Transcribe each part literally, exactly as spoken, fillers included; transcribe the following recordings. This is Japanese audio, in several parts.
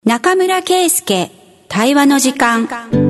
中村圭介対話の時間。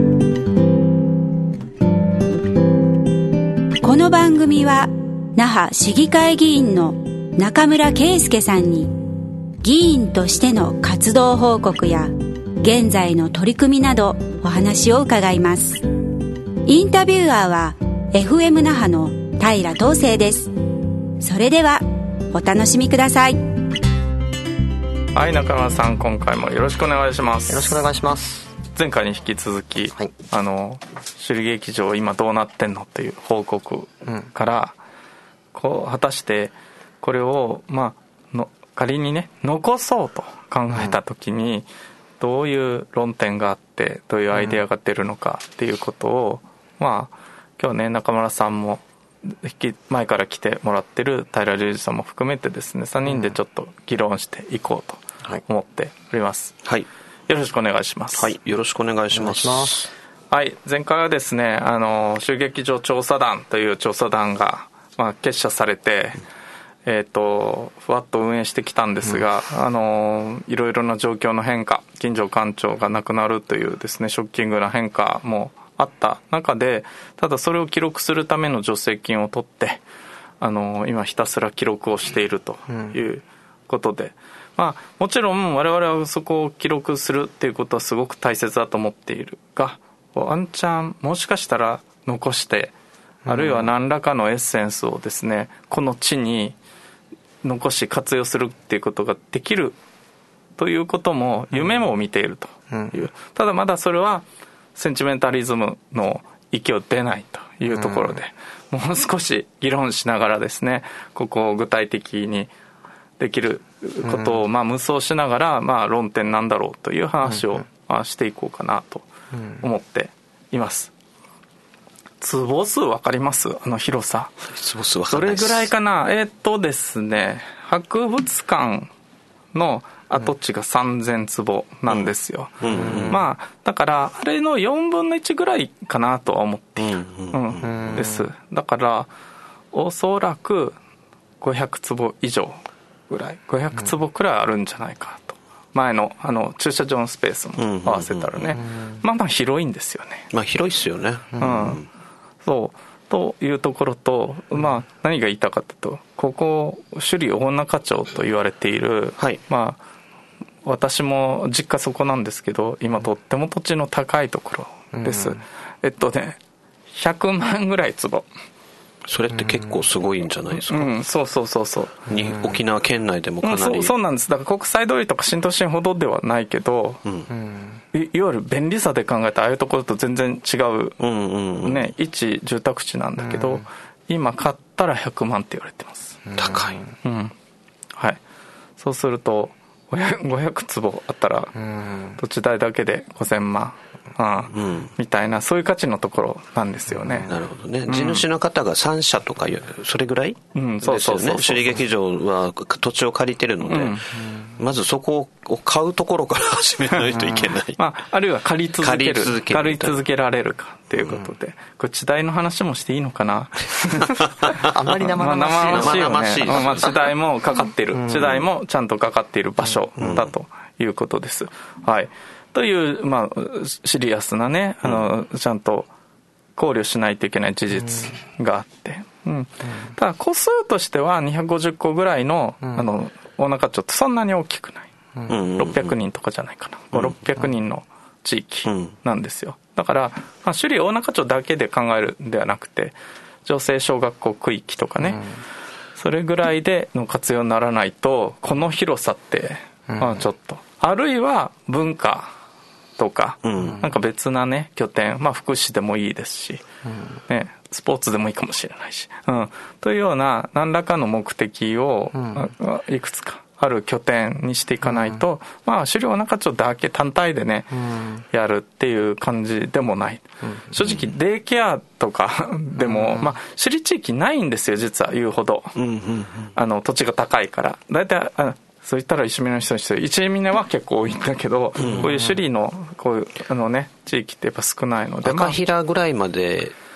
この番組は那覇市議会議員の中村圭介さんに議員としての活動報告や現在の取り組みなどお話を伺います。インタビュアーは エフエム 那覇の平東成です。それではお楽しみください。 はい、中村さん、今回もよろしくお願いします。 よろしくお願いします。 前回に引き続き、 はい、 あの首里劇場今どうなってんのっていう報告から、うん、こう果たしてこれを、まあ、の仮にね残そうと考えた時に、うん、どういう論点があってどういうアイデアが出るのかっていうことを、うん、まあ今日ね中村さんも前から来てもらってる平隆二さんも含めてですねさんにんでちょっと議論していこうと思っております、 はい、 よろしくお願いします。 はい、よろしくお願いします。 はい、前回はですねあの襲撃場調査団という調査団が、まあ、結社されて、えーと、ふわっと運営してきたんですが、うん、あのいろいろな状況の変化、金城館長が亡くなるというですねショッキングな変化もあった中で、ただそれを記録するための助成金を取ってあの今ひたすら記録をしているということで、うん、まあ、もちろん我々はそこを記録するっていうことはすごく大切だと思っているが、ワンチャンもしかしたら残して、あるいは何らかのエッセンスをですねこの地に残し活用するっていうことができるということも夢も見ているという、ただまだそれはセンチメンタリズムの域を出ないというところで、もう少し議論しながらですねここを具体的にできることをまあ無双しながら、まあ論点なんだろうという話をしていこうかなと思っています。坪数分かります？あの広さ。 坪数分かんないです。 どれぐらいかな。えー、っとですね博物館の跡地がさんぜんつぼなんですよ、うんうんうん、まあだからあれのよんぶんのいちぐらいかなとは思っている、うんうんうん、ですだからおそらくごひゃくつぼ以上ぐらいごひゃくつぼくらいあるんじゃないかと、前 の, あの駐車場のスペースも合わせたらね、うんうんうん、まあまあ広いんですよね。 まあ広いっすよね、 うんうん、そうというところと、まあ、何が言いたかったと、ここ首里大中町と言われている、はい、まあ私も実家そこなんですけど今とっても土地の高いところです、うん、えっとねひゃくまんぐらい坪。 それって結構すごいんじゃないですか、 うん、そうそうそうそうに沖縄県内でもかなり、うん、 そう、そうなんです。だから国際通りとか新都心ほどではないけど、うん、い, いわゆる便利さで考えたああいうところと全然違う、うんうんうんね、一住宅地なんだけど、うん、今買ったらひゃくまんって言われてます。 高い、 うん、はい。そうするとごひゃくつぼあったら土地代だけでごせんまん、うんうん、みたいなそういう価値のところなんですよね。 なるほどね、うん、地主の方がさんしゃとかそれぐらいですよね。首里劇場は土地を借りてるので、うん、まずそこを買うところから始めないといけない、 まあ、あるいは借り続ける借り続ける借り続けられるかっていうことで、うん、これ地代の話もしていいのかなあまり生々しい、 まあ、生々しいよね。まあ、地代もかかっている、うん、地代もちゃんとかかっている場所だということです、はい。という、まあ、シリアスなねあの、うん、ちゃんと考慮しないといけない事実があって、うんうん、ただ個数としてはにひゃくごじゅっこぐらい の,、うん、あの大中町ってそんなに大きくない、うん、ろっぴゃくにんとかじゃないかな、うん、ろっぴゃくにんの地域なんですよ。だから、まあ、首里大中町だけで考えるんではなくて女性小学校区域とかね、うん、それぐらいでの活用にならないとこの広さって、まあ、ちょっと、あるいは文化とか、うん、なんか別なね拠点、まあ福祉でもいいですし、うんね、スポーツでもいいかもしれないし、うん、というような何らかの目的を、うん、いくつかある拠点にしていかないと、うん、まあ首里大中町だけ単体でね、うん、やるっていう感じでもない、うん、正直デイケアとかでも、うん、まあ首里地域ないんですよ実は言うほど、うんうんうん、あの土地が高いからだいたいあそういったら石峰の人にして石峰は結構多いんだけど、うんうん、こういう首里のこういうあのね地域ってやっぱ少ないので、 赤平ぐらいまで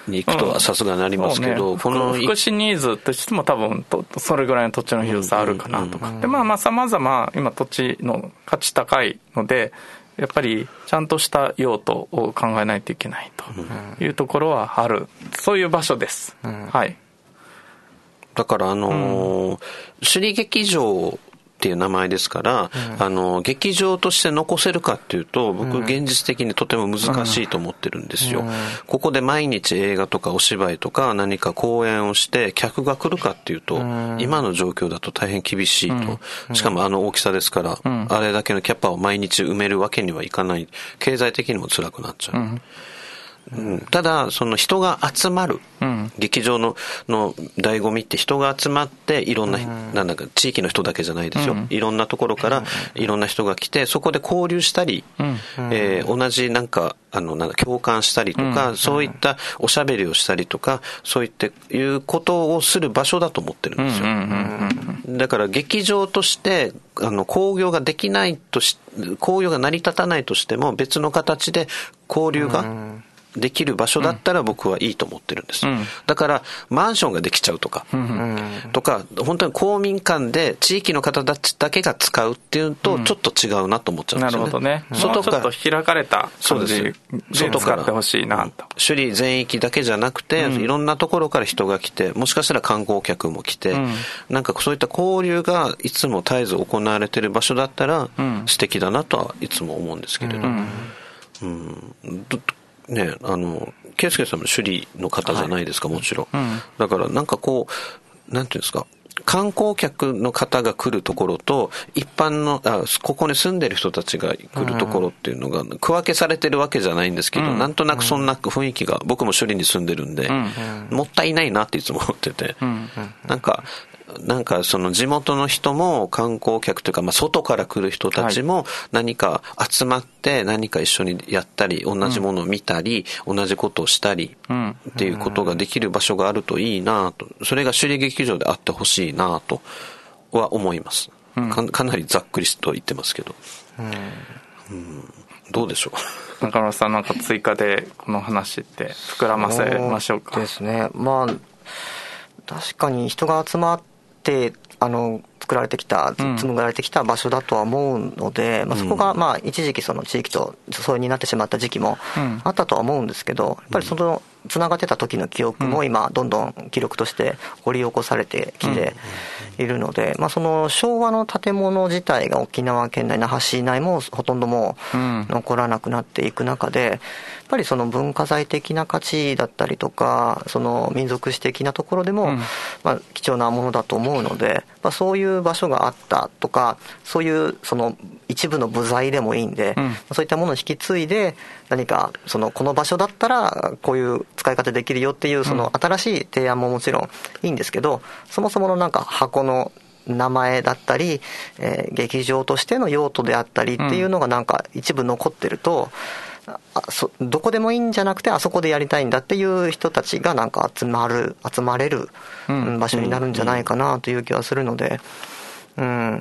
に行くとはさすがになりますけど、 うん、この福祉ニーズとしても多分とそれぐらいの土地の広さあるかなとか、でまあまあさまざま今土地の価値高いのでやっぱりちゃんとした用途を考えないといけないというところはある、そういう場所です、うん、はい。 だからあのーうん、首里劇場っていう名前ですから、うん、あの劇場として残せるかっていうと僕現実的にとても難しいと思ってるんですよ、うん、ここで毎日映画とかお芝居とか何か公演をして客が来るかっていうと、うん、今の状況だと大変厳しいと、うん、しかもあの大きさですから、うん、あれだけのキャパを毎日埋めるわけにはいかない、経済的にも辛くなっちゃう、うんうん、ただその人が集まる、うん、劇場のの醍醐味って人が集まっていろんな、うん、なんだか地域の人だけじゃないですよ、うん、いろんなところからいろんな人が来てそこで交流したり、うんえー、同じなんかあのなんか共感したりとか、うん、そういったおしゃべりをしたりとかそういったいうことをする場所だと思ってるんですよ、うんうんうん、だから劇場としてあの興行ができないとし興行が成り立たないとしても別の形で交流が、うんできる場所だったら僕はいいと思ってるんです、うん、だからマンションができちゃうとか、うん、とか本当に公民館で地域の方たちだけが使うっていうとちょっと違うなと思っちゃうんですよね、 なるほどね、外からもうちょっと開かれた感じで使ってほしいなと、 首里全域だけじゃなくて、うん、いろんなところから人が来てもしかしたら観光客も来て、うん、なんかそういった交流がいつも絶えず行われている場所だったら、うん、素敵だなとはいつも思うんですけれど、うんうんね、あの圭介さんも首里の方じゃないですか、はい、もちろん、うん、だからなんかこうなんていうんですか観光客の方が来るところと一般のあここに住んでる人たちが来るところっていうのが区分けされてるわけじゃないんですけど、うん、なんとなくそんな雰囲気が僕も首里に住んでるんで、うん、もったいないなっていつも思ってて、うん、なんかなんかその地元の人も観光客というか、まあ、外から来る人たちも何か集まって何か一緒にやったり同じものを見たり、うん、同じことをしたりっていうことができる場所があるといいなと、それが首里劇場であってほしいなとは思います、うん、か, かなりざっくりと言ってますけど、うんうん、どうでしょう中村さん、なんか追加でこの話って膨らませましょうか。 そうですね、まあ確かに人が集まってあの作られてきた紡がれてきた場所だとは思うので、うんまあ、そこがまあ一時期その地域と疎遠になってしまった時期もあったとは思うんですけど、やっぱりそのつながってた時の記憶も今どんどん記録として掘り起こされてきているので、まあ、その昭和の建物自体が沖縄県内那覇市内もほとんどもう残らなくなっていく中で、やっぱりその文化財的な価値だったりとかその民族史的なところでもまあ貴重なものだと思うので、まあ、そういう場所があったとかそういうその一部の部材でもいいんで、そういったものを引き継いで何かそのこの場所だったらこういう使い方できるよっていうその新しい提案ももちろんいいんですけど、そもそものなんか箱の名前だったり、えー、劇場としての用途であったりっていうのがなんか一部残ってると、あそどこでもいいんじゃなくてあそこでやりたいんだっていう人たちがなんか集まる集まれる場所になるんじゃないかなという気はするので、うん、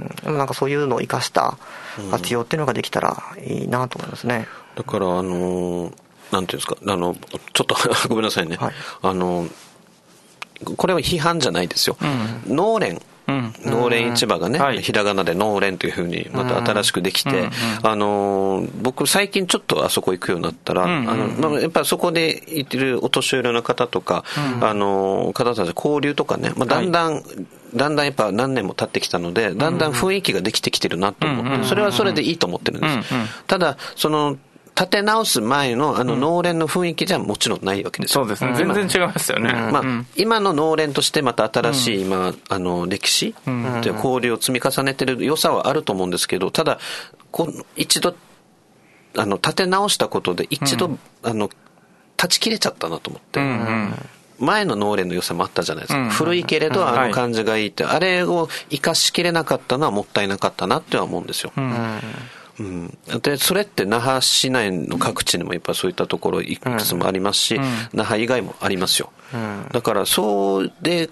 なんかそういうのを生かした活用っていうのができたらいいなと思いますね。 だからあのーなんていうんですか、あのちょっとごめんなさいね、はい、あのこれは批判じゃないですよ、うん、農連うん、農連市場がね、はい、ひらがなで農連というふうにまた新しくできて、うんうん、あの僕最近ちょっとあそこ行くようになったら、うんうん、あのまあ、やっぱりそこで行ってるお年寄りの方とか、うん、あの方たち交流とかね、まあ、だんだん、はい、だんだんやっぱ何年も経ってきたのでだんだん雰囲気ができてきてるなと思って、うん、それはそれでいいと思ってるんです、うんうん、ただその立て直す前のあの農連の雰囲気じゃもちろんないわけですよ、 うん、そうですね、全然違いますよね、 まあ、今の農連としてまた新しい今あの歴史で交流を積み重ねてる良さはあると思うんですけど、ただこ一度あの立て直したことで一度、うん、あの断ち切れちゃったなと思って、うんうん、前の農連の良さもあったじゃないですか、うん、古いけれどあの感じがいいって、はい、あれを生かしきれなかったのはもったいなかったなっては思うんですよ、うんうん、でそれって那覇市内の各地にもやっぱそういったところいくつもありますし、うん、那覇以外もありますよ、うん、だからそうで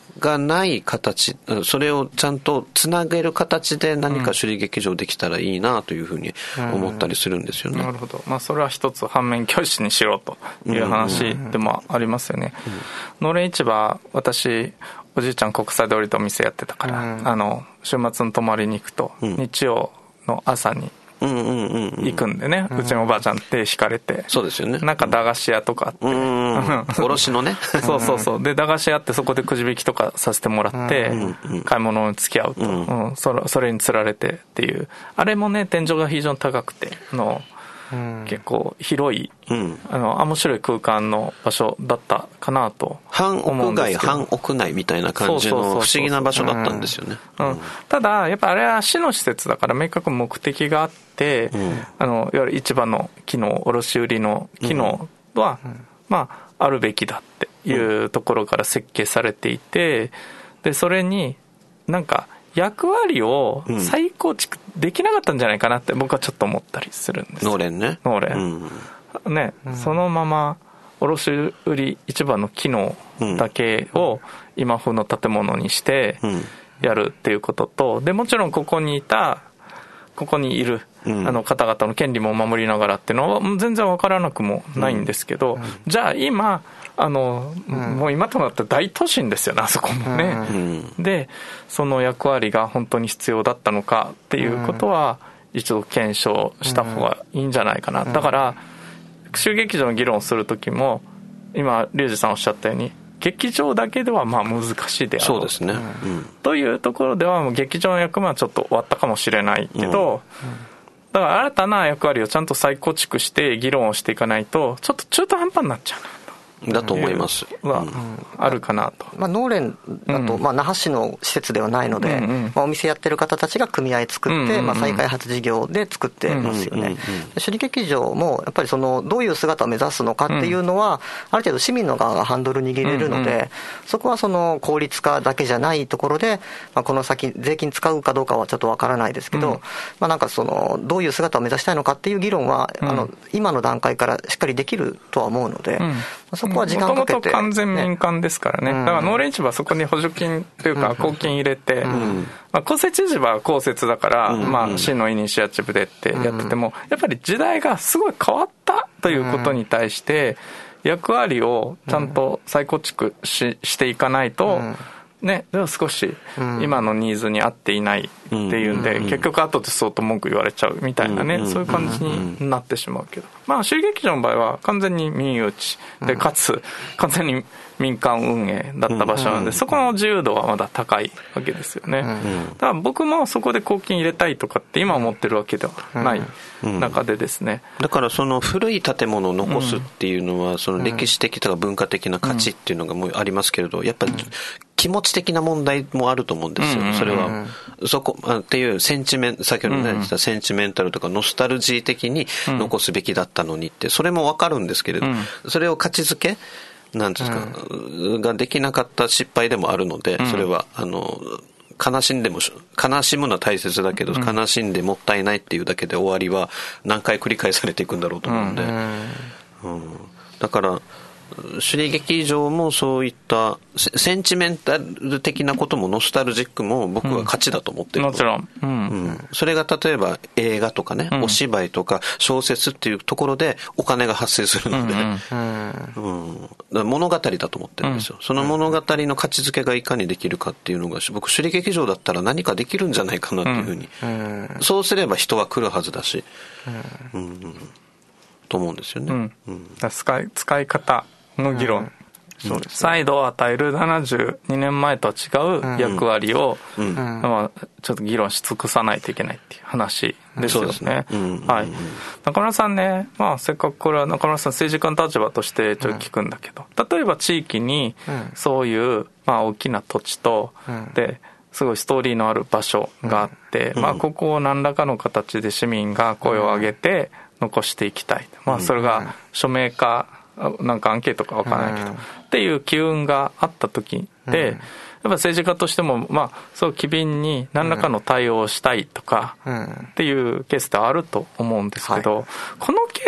がない形、それをちゃんとつなげる形で何か首里劇場できたらいいなというふうに思ったりするんですよね。 うん、なるほど。まあそれは一つ反面教師にしろという話でもありますよね。農連市場、私おじいちゃん国際通りとお店やってたから、うん、あの週末の泊まりに行くと、うん、日曜の朝に行くんでね、うんうんうんうん、うちのおばあちゃん手引かれて、 そうですよね、 なんか駄菓子屋とかあって、うんうん、 卸のねそうそうそう、で駄菓子屋ってそこでくじ引きとかさせてもらって、うんうん、買い物に付き合うと、うんうん、それ、それにつられてっていう、あれもね天井が非常に高くてのうん、結構広い、うん、あの面白い空間の場所だったかなと半屋外半屋内みたいな感じの不思議な場所だったんですよね。 ただやっぱあれは市の施設だから明確目的があって、うん、あのいわゆる市場の機能、卸売の機能は、うん、まああるべきだっていうところから設計されていて、でそれになんか役割を再構築できなかったんじゃないかなって僕はちょっと思ったりするんです。 農連ね。 農連、うん、ね、うん、そのまま卸売市場の機能だけを今風の建物にしてやるっていうことと、でもちろんここにいたここにいるあの方々の権利も守りながらっていうのは全然わからなくもないんですけど、うんうん、じゃあ今あの、うん、もう今となって大都心ですよね、あそこもね、うん、でその役割が本当に必要だったのかっていうことは一度検証した方がいいんじゃないかな、うん、だから州劇場の議論をする時も今龍二さんおっしゃったように劇場だけではまあ難しいであろう、 そうですね、うん、 というところではもう劇場の役目はちょっと終わったかもしれないけど、うんうん、だから新たな役割をちゃんと再構築して議論をしていかないとちょっと中途半端になっちゃうなだと思います。 はあるかなと。 まあ、農連だと、まあ、那覇市の施設ではないので、うんうん、まあ、お店やってる方たちが組合作って、うんうんうん、まあ、再開発事業で作ってますよね。うんうんうん、首里劇場もやっぱりそのどういう姿を目指すのかっていうのは、うん、ある程度市民の側がハンドル握れるので、うんうん、そこはその効率化だけじゃないところで、まあ、この先税金使うかどうかはちょっとわからないですけど、うん、まあ、なんかそのどういう姿を目指したいのかっていう議論は、うん、あの今の段階からしっかりできるとは思うので、うん、そこは時間かけて、 もともと完全民間ですからね、うん、だから農連市場はそこに補助金というか公金入れて、うん、まあ、公設市場は公設だから、うん、まあ、市のイニシアチブでってやってても、やっぱり時代がすごい変わったということに対して役割をちゃんと再構築 し, していかないと、うんね、でも少し今のニーズに合っていないっていうんで、うん、結局後で相当文句言われちゃうみたいなね、うん、そういう感じになってしまうけど、まあ州劇場の場合は完全に民有地で、かつ完全に民間運営だった場所なので、そこの自由度はまだ高いわけですよね。だから僕もそこで公金入れたいとかって今思ってるわけではない中でですね、 だからその古い建物を残すっていうのはその歴史的とか文化的な価値っていうのがもうありますけれど、やっぱり気持ち的な問題もあると思うんですよ、それは。そこっていうセンチメント、先ほどね言ったセンチメンタルとかノスタルジー的に残すべきだったのにって、それもわかるんですけれど、それを価値づけなんですか、うん、ができなかった失敗でもあるので、それはあの悲しんでも悲しむのは大切だけど、うん、悲しんでもったいないっていうだけで終わりは何回繰り返されていくんだろうと思うんで、うんうん、だから首里劇場もそういったセンチメンタル的なこともノスタルジックも僕は価値だと思ってる、うん、 もちろん、うんうん、それが例えば映画とかね、うん、お芝居とか小説っていうところでお金が発生するので、うんうん、物語だと思ってるんですよ、うん、その物語の価値づけがいかにできるかっていうのが僕首里劇場だったら何かできるんじゃないかなっていうふうに、うんうん、そうすれば人は来るはずだし、うんうん、と思うんですよね、うんうん、使い、使い方の議論、うんそうですね、再度与えるななじゅうにねんまえとは違う役割を、うんうんまあ、ちょっと議論し尽くさないといけないっていう話ですよね。はい、中村さんね、まあ、せっかくこれは中村さん政治家の立場としてちょっと聞くんだけど、うん、例えば地域にそういう、まあ、大きな土地と、うん、ですごいストーリーのある場所があって、うんまあ、ここを何らかの形で市民が声を上げて残していきたい、まあ、それが署名かなんかアンケートか分からないけど、うん、っていう機運があった時で、うん、やっぱ政治家としてもまあそう機敏に何らかの対応をしたいとかっていうケースってあると思うんですけど、うんはい、このケ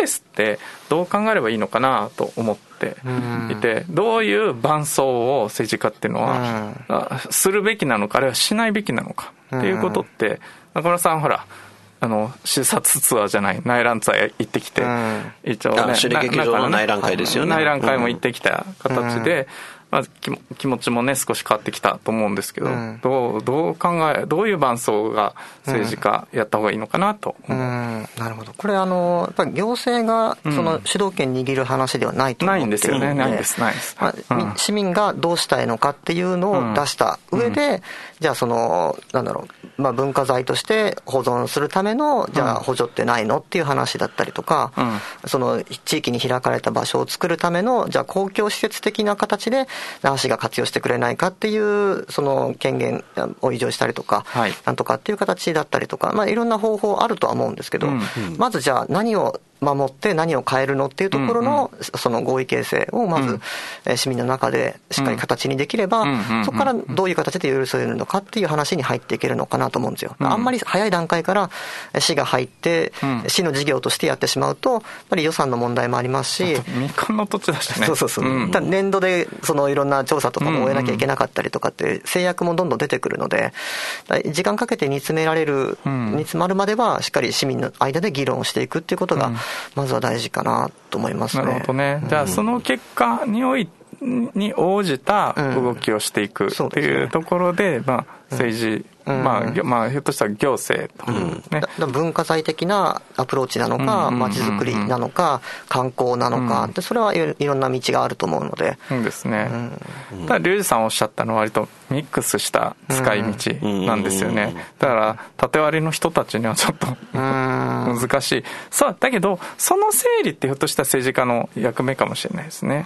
ケースってどう考えればいいのかなと思っていて、どういう伴走を政治家っていうのはするべきなのか、あるいはしないべきなのかっていうことって、中村さんほらあの視察ツアーじゃない内覧ツアー行ってきて、一応ね首里劇場の内覧会ですよね。 内覧会も行ってきた形で、まあ、気, 気持ちもね少し変わってきたと思うんですけど、うん、どうどう考えどういう伴走が政治家やった方がいいのかなと思う、 うんうん、なるほど。これあのやっぱり行政がその主導権握る話ではないと思っているので、ないんですよね。 ないんですないです、 まあうん、市民がどうしたいのかっていうのを出した上で、うん、じゃあそのなんだろう、まあ、文化財として保存するためのじゃあ補助ってないのっていう話だったりとか、うん、その地域に開かれた場所を作るためのじゃあ公共施設的な形で那覇市が活用してくれないかっていうその権限を委譲したりとか、はい、なんとかっていう形だったりとか、まあ、いろんな方法あるとは思うんですけど、うんうん、まずじゃあ何を守って何を変えるのっていうところのその合意形成をまず市民の中でしっかり形にできれば、そこからどういう形で寄り添えるのかっていう話に入っていけるのかなと思うんですよ。あんまり早い段階から市が入って市の事業としてやってしまうとやっぱり予算の問題もありますし、 民間の土地だしね。 そうそうそう、うん、年度でそのいろんな調査とかも終えなきゃいけなかったりとかって制約もどんどん出てくるので、時間かけて煮詰められる、煮詰まるまではしっかり市民の間で議論をしていくっていうことがまずは大事かなと思いますね。 なるほどね。じゃあその結果においに応じた動きをしていくっていうところで、まあ政治、まあまあひょっとしたら行政とね、 だ文化財的なアプローチなのか、まちづくりなのか、観光なのか、でそれはいろんな道があると思うので。 そうですね。ただ龍二さんおっしゃったのは割とミックスした使い道なんですよね。だから縦割りの人たちにはちょっと難しい。そうだけどその整理ってひょっとしたら政治家の役目かもしれないですね。うん、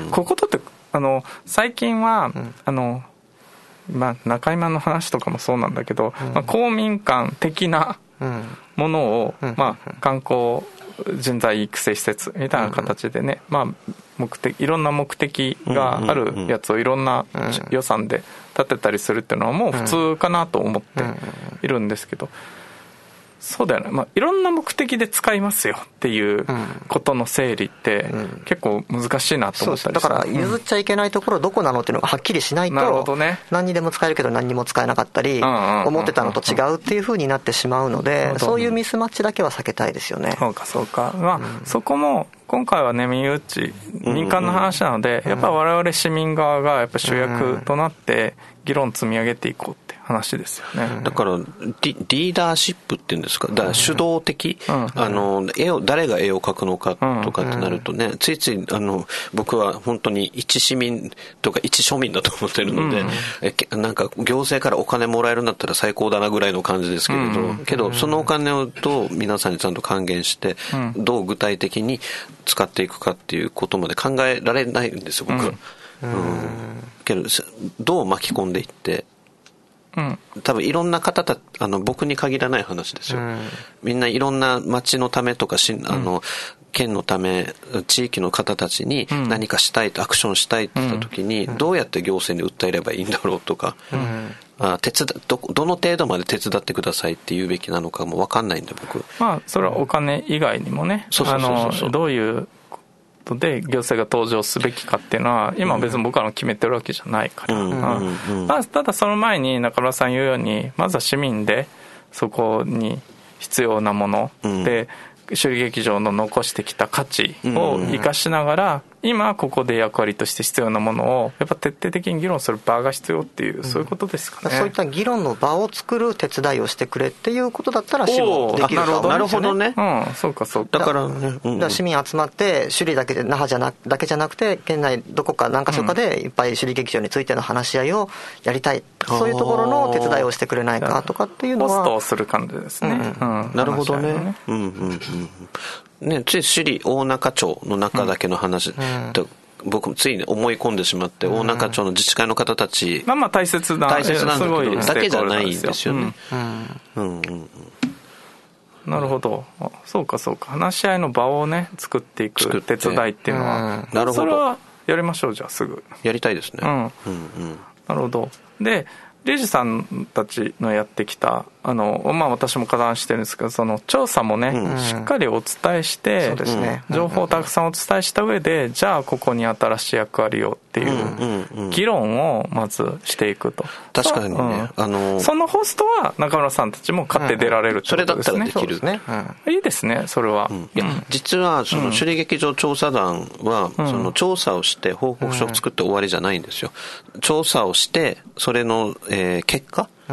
こういうことってあの最近は、うん、あのまあ、中今の話とかもそうなんだけど、うんまあ、公民館的なものを、うんまあ、観光人材育成施設みたいな形でね、まあ、目的いろんな目的があるやつをいろんな予算で立てたりするっていうのはもう普通かなと思っているんですけど、そうだよね、まあ、いろんな目的で使いますよっていうことの整理って結構難しいなと思ったりする。 だから譲っちゃいけないところどこなのっていうのがはっきりしないと、なるほどね、何にでも使えるけど何にも使えなかったり、思ってたのと違うっていう風になってしまうので、そういうミスマッチだけは避けたいですよね。 そうかそうか、まあ、うん、そこも今回はね民有地民間の話なので、やっぱ我々市民側がやっぱ主役となって議論積み上げていこうって話ですよね。 だからリ, リーダーシップっていうんですか、だから主導的、うん、あの絵を誰が絵を描くのかとかってなるとね、うん、ついついあの僕は本当に一市民とか一庶民だと思ってるので、うん、えなんか行政からお金もらえるんだったら最高だなぐらいの感じですけれど、うん、けどそのお金をどう皆さんにちゃんと還元して、うん、どう具体的に使っていくかっていうことまで考えられないんですよ僕は。うんうん、けどどう巻き込んでいってうん、多分いろんな方たあの僕に限らない話ですよ、うん、みんないろんな町のためとかしあの、うん、県のため地域の方たちに何かしたい、うん、アクションしたいって言った時に、うん、どうやって行政に訴えればいいんだろうとか、うん、あ手伝 ど, どの程度まで手伝ってくださいって言うべきなのかも分かんないんで僕。 まあそれはお金以外にもね、どういうで行政が登場すべきかっていうのは今別に僕らも決めてるわけじゃないから、うんうんうんまあ、ただその前に中村さん言うようにまずは市民でそこに必要なもので、うん首里劇場の残してきた価値を生かしながら、うん、今ここで役割として必要なものをやっぱ徹底的に議論する場が必要っていう、うん、そういうことですかね。 そういった議論の場を作る手伝いをしてくれっていうことだったら市もできるかも、 なるほどね、 うん、そうかそうか。だからね、うん、だから市民集まって首里だけで那覇じゃなだけじゃなくて県内どこか何か所かでいっぱい首里劇場についての話し合いをやりたい、うん、そういうところの手伝いをしてくれないかとかっていうのはポストをする感じですね、 うんうん、なるほどね、うんうんうんね、つい首里大中町の中だけの話、うんうん、僕もついに思い込んでしまって、うん、大中町の自治会の方たち、 まあまあ大切な大切なんだけどだけじゃないんですよね、 うんうんうん、なるほど。そうかそうか、話し合いの場をね作っていく手伝いっていうのは、 なるほど、 それはやりましょう。じゃあすぐやりたいですね、 うんうんうん、なるほど。でリュウジさんたちのやってきたあの、まあ、私も加担してるんですけど、その調査もね、うん、しっかりお伝えして、 そうですね、 情報をたくさんお伝えした上で、じゃあここに新しい役割をっていう議論をまずしていくと。 確かにね、うん、あのそのホストは中村さんたちも買って出られるってことですね、うん、 それだったらできるね、うん、いいですねそれは、うん、 いや実はその首里劇場調査団は、うん、その調査をして報告書を作って終わりじゃないんですよ。調査をしてそれの、えー、結果、うん、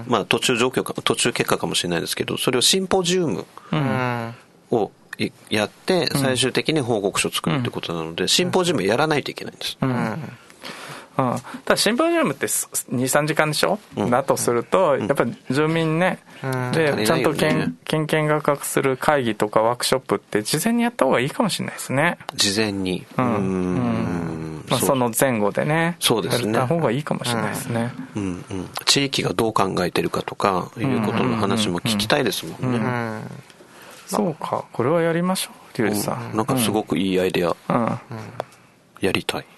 まあ途中状況か途中結果かもしれないですけど、それをシンポジウムをやって最終的に報告書を作るってことなので、シンポジウムやらないといけないんです、うんうんうん、ただシンポジウムって にさんじかんでしょ、うん、だとするとやっぱり住民ね、うん、で、ね、ちゃんと県見学する会議とかワークショップって事前にやった方がいいかもしれないですね。 事前に、 うんうんうんまあ、その前後でね、 そうですね、 やった方がいいかもしれないですね、 うんうんうん、地域がどう考えてるかとかいうことの話も聞きたいですもんね、うんうんうんうん、 そうか、これはやりましょうリュウジさん、 なんかすごくいいアイデア、うんうん、やりたい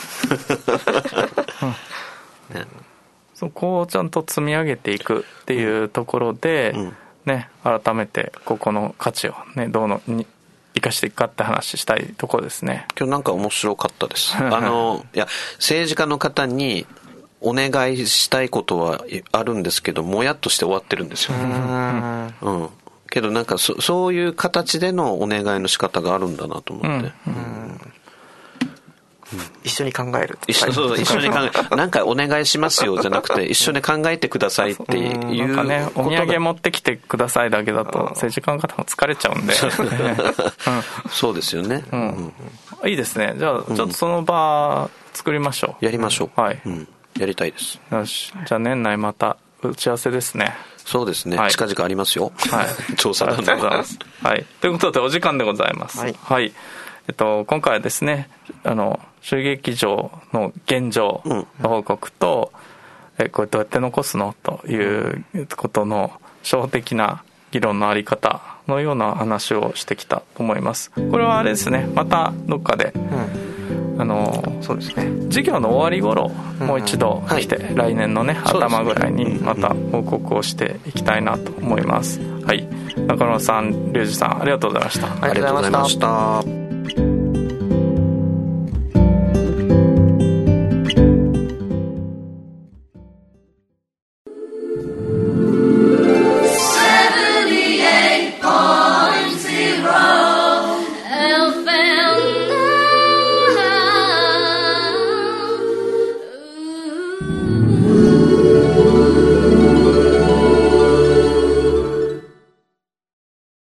ね、そこをちゃんと積み上げていくっていうところで、うんね、改めてここの価値を、ね、どうのに生かしていくかって話したいところですね。 今日なんか面白かったですあのいや政治家の方にお願いしたいことはあるんですけどもやっとして終わってるんですよ。うん、うん、けどなんか そ, そういう形でのお願いの仕方があるんだなと思って、うんうんうん、一緒に考える一緒そう一緒に考えなんかお願いしますよじゃなくて一緒に考えてくださいっていう、 なんかね、お土産持ってきてくださいだけだと政治家の方も疲れちゃうんで、うん、 そうですよね、うんうん、いいですね。じゃあちょっとその場作りましょう。 やりましょう、 はい、 うん、やりたいです。 よし、じゃあ年内また打ち合わせですね。 そうですね、はい、近々ありますよ、はい、調査なんで。 ありがとうございます、はい、ということでお時間でございます。はい、はい、えっと、今回はですね、あの首里劇場の現状の報告と、うん、えこれどうやって残すのということの初歩的な議論のあり方のような話をしてきたと思います。これはあれですね、またどっかで、うん、あのそうですね、 授業の終わり頃もう一度来て、うんはい、来年のね頭ぐらいにまた報告をしていきたいなと思います。はい、中村さん、リュウジさん、ありがとうございました。 ありがとうございました。